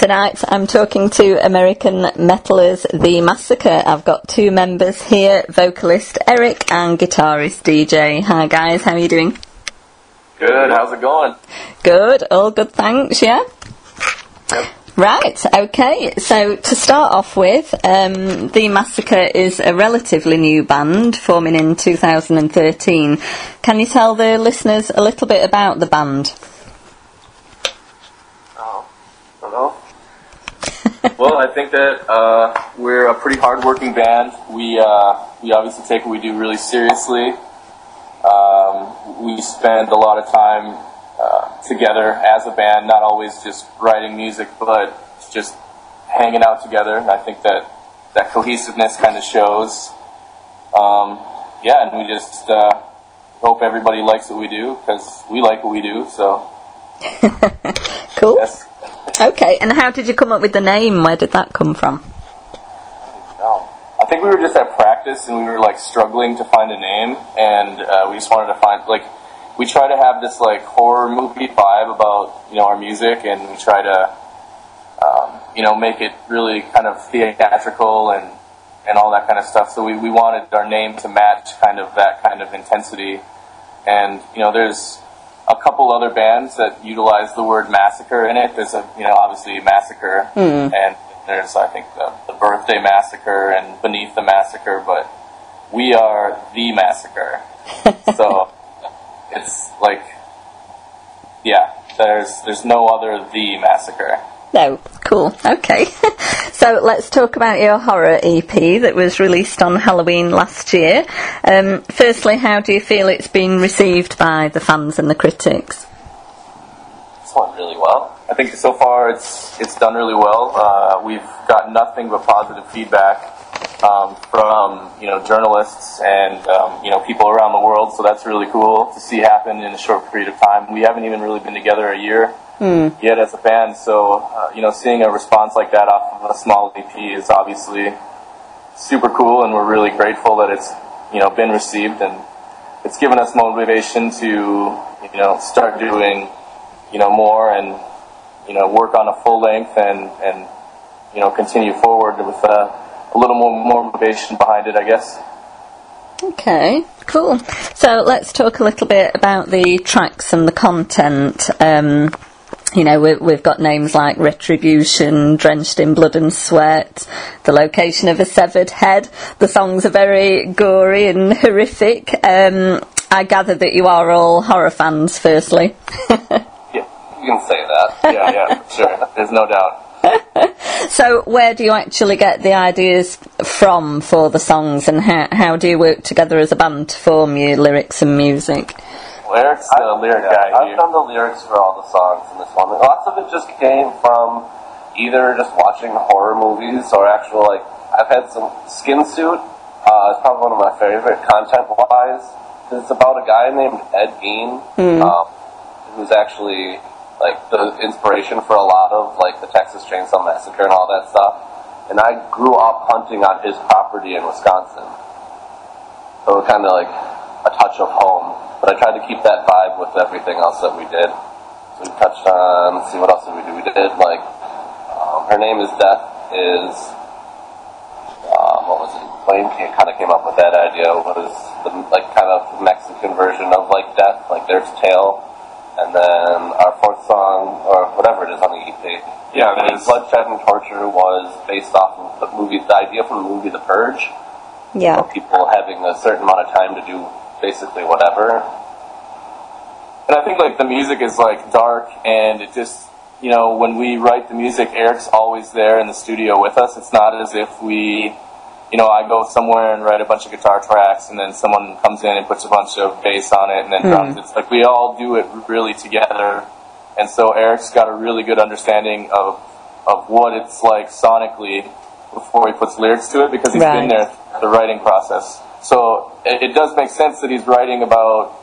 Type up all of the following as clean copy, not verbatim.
Tonight I'm talking to American metalers The Massacre. I've got two members here, vocalist Eric and guitarist DJ. Hi guys, how are you doing? Good, how's it going? Good, all good, thanks, yeah? Yep. Right, okay, so to start off with, The Massacre is a relatively new band, forming in 2013. Can you tell the listeners a little bit about the band? Well, I think that we're a pretty hard-working band. We obviously take what we do really seriously. We spend a lot of time together as a band, not always just writing music, but just hanging out together. And I think that cohesiveness kind of shows. And we just hope everybody likes what we do, because we like what we do, so. Cool. Yes. Okay, and how did you come up with the name? Where did that come from? I think we were just at practice and we were struggling to find a name, and we just wanted to find, we try to have this horror movie vibe about, our music, and we try to, make it really kind of theatrical and all that kind of stuff. So we wanted our name to match kind of that kind of intensity. And, there's a couple other bands that utilize the word massacre in it. There's obviously Massacre, and there's, I think, the Birthday Massacre and Beneath the Massacre, but we are The Massacre. So it's there's no other The Massacre. No, cool, okay. So let's talk about your horror EP that was released on Halloween last year. Firstly, how do you feel it's been received by the fans and the critics? It's went really well. I think so far it's done really well. We've got nothing but positive feedback from journalists and people around the world, so that's really cool to see happen in a short period of time. We haven't even really been together a year yet as a band, so seeing a response like that off of a small EP is obviously super cool, and we're really grateful that it's been received, and it's given us motivation to start doing more and work on a full length and continue forward with a little more motivation behind it, I guess. Okay, cool. So let's talk a little bit about the tracks and the content. We've got names like Retribution, Drenched in Blood and Sweat, The Location of a Severed Head. The songs are very gory and horrific. I gather that you are all horror fans, firstly. Yeah, you can say that. Yeah, sure. There's no doubt. So where do you actually get the ideas from for the songs, and how do you work together as a band to form your lyrics and music? Eric's the lyric guy. I've done the lyrics for all the songs in this one. Lots of it just came from either just watching horror movies or actual, I've had some Skin Suit. It's probably one of my favorite content-wise. It's about a guy named Ed Gein, who's actually the inspiration for a lot of the Texas Chainsaw Massacre and all that stuff. And I grew up hunting on his property in Wisconsin. So it kind of a touch of home. But I tried to keep that vibe with everything else that we did. So we touched on, let's see, what else did we do? We did Her Name is Death is, what was it? Wayne kind of came up with that idea. What is the kind of Mexican version of Death, There's Tale. And then our fourth song, or whatever it is on the EP. Yeah, Bloodshed and Torture was based off of the idea from the movie The Purge. Yeah. Of people having a certain amount of time to do basically whatever. And I think the music is dark, and it just, when we write the music, Eric's always there in the studio with us. It's not as if we, I go somewhere and write a bunch of guitar tracks, and then someone comes in and puts a bunch of bass on it, and then drums. It's we all do it really together. And so Eric's got a really good understanding of what it's like sonically before he puts lyrics to it, because he's been there the writing process. So it does make sense that he's writing about,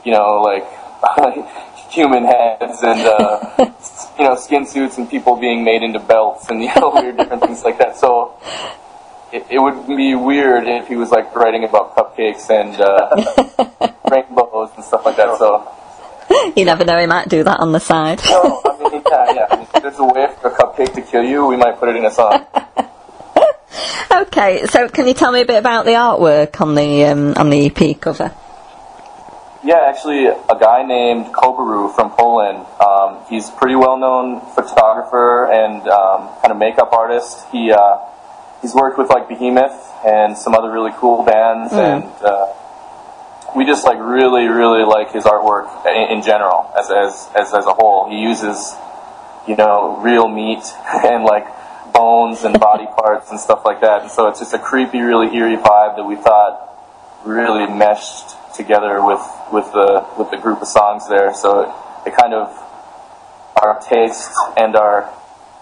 human heads and, skin suits and people being made into belts and, weird different things like that. So it would be weird if he was writing about cupcakes and rainbows and stuff like that. So You never know, he might do that on the side. No, I mean, Yeah. I mean, if there's a way for a cupcake to kill you, we might put it in a song. Okay, so can you tell me a bit about the artwork on the EP cover? Yeah, actually, a guy named Kobaru from Poland. He's a pretty well-known photographer and kind of makeup artist. He's worked with like Behemoth and some other really cool bands, and we just like really like his artwork in general as a whole. He uses, you know, real meat and like bones and body parts and stuff like that, and so it's just a creepy, really eerie vibe that we thought really meshed together with the group of songs there. So it kind of, our taste and our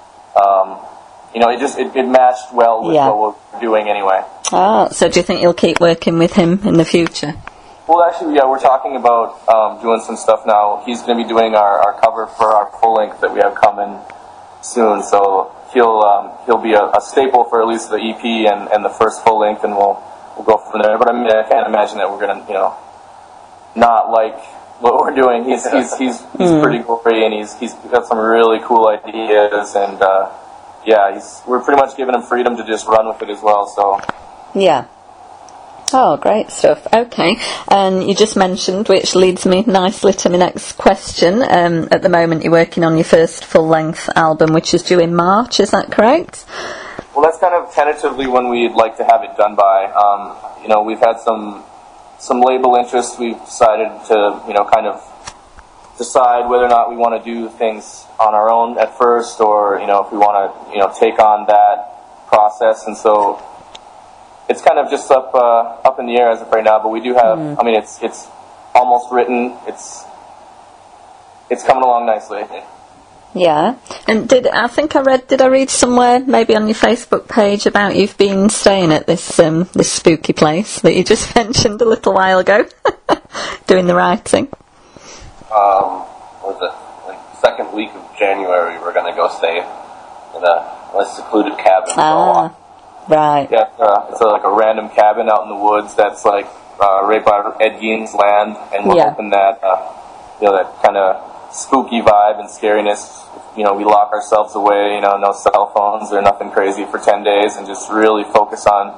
you know, it matched well with what we're doing anyway. Oh, so do you think you'll keep working with him in the future? Well, actually, yeah, we're talking about doing some stuff now. He's going to be doing our cover for our full length that we have coming soon, so he'll be a staple for at least the EP and the first full length, and we'll go from there. But I mean, I can't imagine that we're going to, you know, not like what we're doing. He's pretty gory, and he's got some really cool ideas, and we're pretty much giving him freedom to just run with it as well. So yeah. Oh, great stuff. Okay, and you just mentioned, which leads me nicely to my next question. At the moment, you're working on your first full-length album, which is due in March. Is that correct? Well, that's kind of tentatively when we'd like to have it done by. You know, we've had some label interest. We've decided to, you know, kind of decide whether or not we want to do things on our own at first, or, you know, if we want to, you know, take on that process. And so it's kind of just up in the air as of right now. But we do have. I mean, it's almost written. It's coming along nicely. Yeah, and did I read somewhere, maybe on your Facebook page, about you've been staying at this spooky place that you just mentioned a little while ago, doing the writing? What was it? Like second week of January, we're going to go stay in a secluded cabin for a while. Right. Yeah, it's like a random cabin out in the woods that's like right by Ed Gein's land, and we're hoping that you know, that kind of spooky vibe and scariness. You know, we lock ourselves away. You know, no cell phones or nothing crazy for 10 days, and just really focus on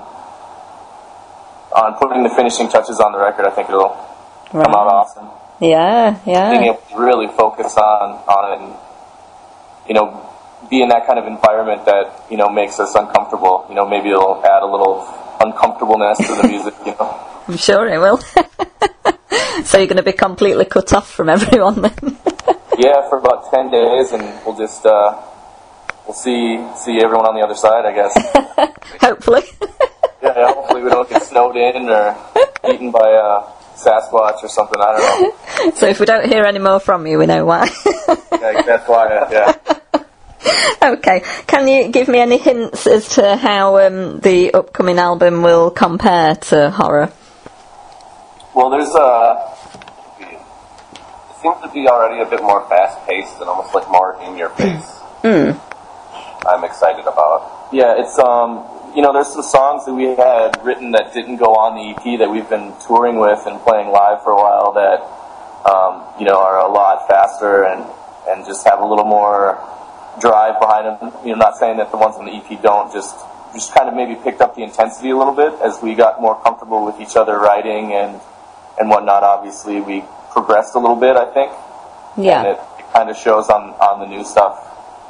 putting the finishing touches on the record. I think it'll come out awesome. Yeah. Being able to really focus on it, and, you know, be in that kind of environment that, you know, makes us uncomfortable. You know, maybe it'll add a little uncomfortableness to the music, you know. I'm sure it will. So you're going to be completely cut off from everyone then? Yeah, for about 10 days, and we'll just, we'll see everyone on the other side, I guess. Hopefully. Yeah, hopefully we don't get snowed in or eaten by a Sasquatch or something, I don't know. So if we don't hear any more from you, we know why. Yeah, that's why, yeah. Okay, can you give me any hints as to how the upcoming album will compare to Horror? Well, there's It seems to be already a bit more fast-paced and almost like more in-your-face. I'm excited about. Yeah, it's you know, there's some songs that we had written that didn't go on the EP that we've been touring with and playing live for a while that you know, are a lot faster and just have a little more drive behind them. You know, not saying that the ones on the EP don't, just kind of maybe picked up the intensity a little bit as we got more comfortable with each other writing and whatnot. Obviously, we progressed a little bit, I think. Yeah. And it kind of shows on the new stuff.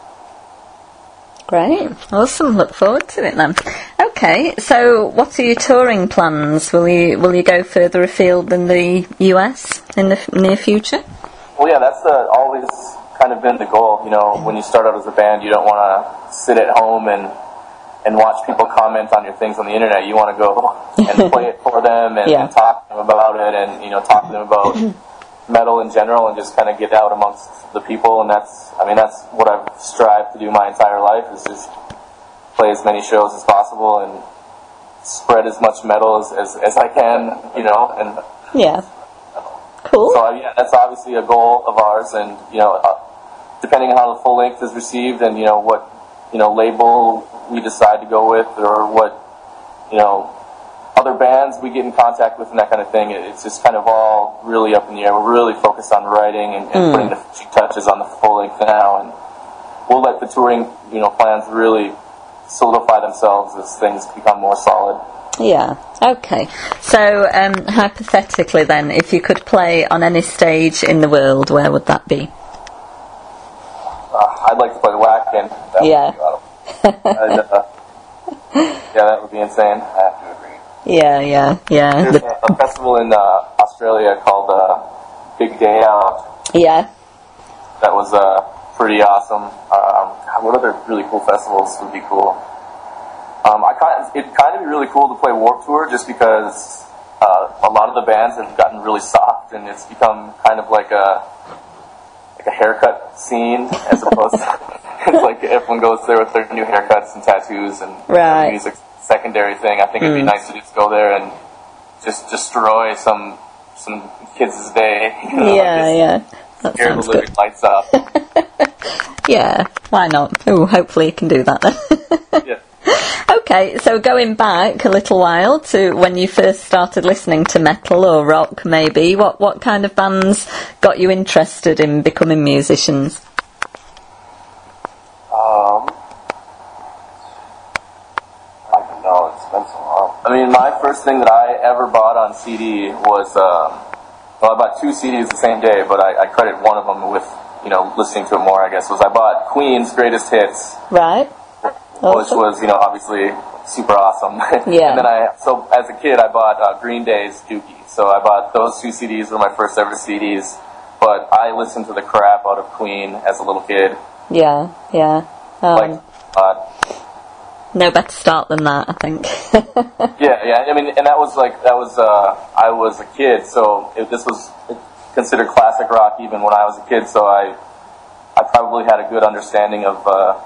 Great. Awesome. Look forward to it then. Okay, so what are your touring plans? Will you go further afield than the US in the near future? Well, yeah, that's always kind of been the goal. You know, when you start out as a band, you don't want to sit at home and watch people comment on your things on the internet. You want to go and play it for them and talk to them about it, and, you know, talk to them about metal in general, and just kind of get out amongst the people. And that's what I've strived to do my entire life, is just play as many shows as possible and spread as much metal as I can, you know. And yeah, cool. So yeah, that's obviously a goal of ours, and, you know, depending on how the full length is received, and, you know, what, you know, label we decide to go with, or what, you know, other bands we get in contact with and that kind of thing, it's just kind of all really up in the air. We're really focused on writing and putting the finishing touches on the full length now, and we'll let the touring, plans really solidify themselves as things become more solid. Yeah, okay. So, hypothetically then, if you could play on any stage in the world, where would that be? I'd like to play Wacken. Yeah. Yeah, that would be insane. I have to agree. Yeah. There's a festival in Australia called Big Day Out. Yeah. That was pretty awesome. What other really cool festivals would be cool? It'd kind of be really cool to play Warped Tour, just because a lot of the bands have gotten really soft, and it's become kind of like a haircut scene, as opposed to it's like everyone goes there with their new haircuts and tattoos and music's secondary thing. I think it'd be nice to just go there and just destroy some kids' day. Yeah. That scare the sounds living good. lights out. Yeah, why not? Oh, hopefully you can do that then. Yeah. Okay, so going back a little while to when you first started listening to metal or rock, maybe, what kind of bands got you interested in becoming musicians? I don't know, it's been so long. I mean, my first thing that I ever bought on CD was, I bought 2 CDs the same day, but I credit one of them with, listening to it more, I guess, was I bought Queen's Greatest Hits. Right. Which was, obviously super awesome. Yeah. And then so as a kid, I bought Green Day's Dookie. So I bought those 2 CDs, were my first ever CDs. But I listened to the crap out of Queen as a little kid. Yeah. No better start than that, I think. Yeah. I mean, and that was I was a kid, so this was considered classic rock even when I was a kid. So I probably had a good understanding of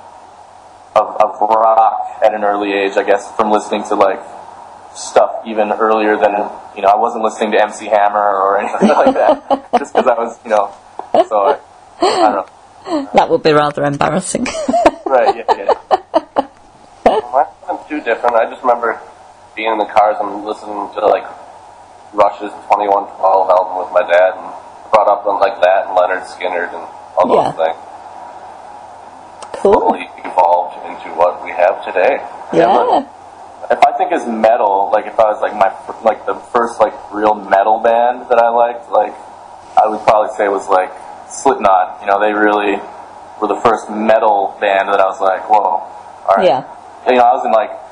rock at an early age, I guess, from listening to stuff even earlier than I wasn't listening to MC Hammer or anything like that, just because I was so I don't know. That would be rather embarrassing. Right? Yeah. Mine wasn't too different. I just remember being in the cars and listening to Rush's 2112 album with my dad, and brought up on that and Leonard Skinner and all those things. Cool. Totally evolved into what we have today. Yeah. If I think as metal, if I was the first real metal band that I liked, I would probably say was Slipknot. They really were the first metal band that I was like, whoa, all right. Yeah. I was in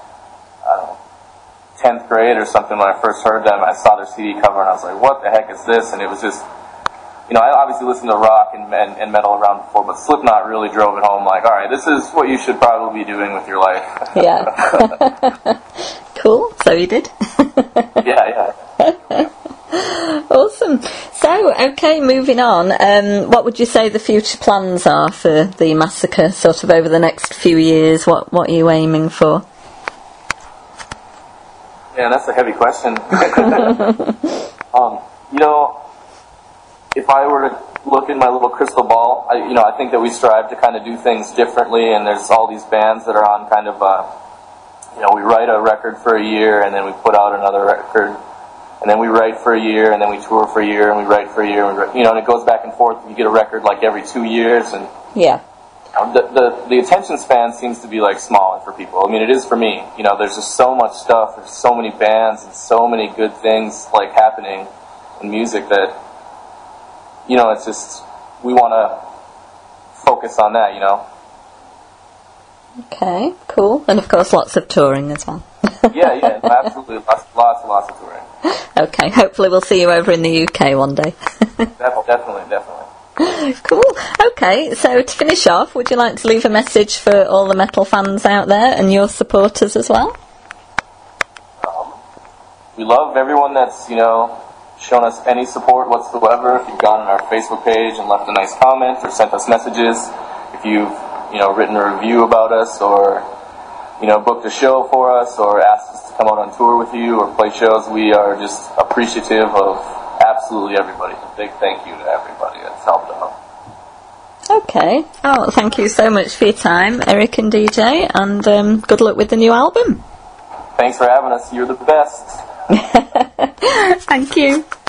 10th grade or something when I first heard them. I saw their CD cover and I was like, what the heck is this? And it was just, I obviously listened to rock and metal around before, but Slipknot really drove it home. All right, this is what you should probably be doing with your life. Yeah. Cool. So you did. Yeah. Awesome. So, okay, moving on. What would you say the future plans are for the Massacre, sort of over the next few years? What are you aiming for? Yeah, that's a heavy question. If I were to look in my little crystal ball, I think that we strive to kind of do things differently, and there's all these bands that are on kind of, we write a record for a year, and then we put out another record, and then we write for a year, and then we tour for a year, and we write for a year, and and it goes back and forth. You get a record every 2 years, and yeah. The attention span seems to be smaller for people. I mean, it is for me. There's just so much stuff. There's so many bands and so many good things happening in music that it's just we want to focus on that. Okay, cool, and of course lots of touring as well. Yeah, absolutely, lots of touring. Okay, hopefully we'll see you over in the UK one day. Definitely. Cool. Okay, so to finish off, would you like to leave a message for all the metal fans out there and your supporters as well? We love everyone that's, shown us any support whatsoever. If you've gone on our Facebook page and left a nice comment or sent us messages, if you've, written a review about us or, booked a show for us or asked us to come out on tour with you or play shows, we are just appreciative of absolutely everybody. A big thank you to everybody that's helped out. Okay. Oh, thank you so much for your time, Eric and DJ, and good luck with the new album. Thanks for having us. You're the best. Thank you.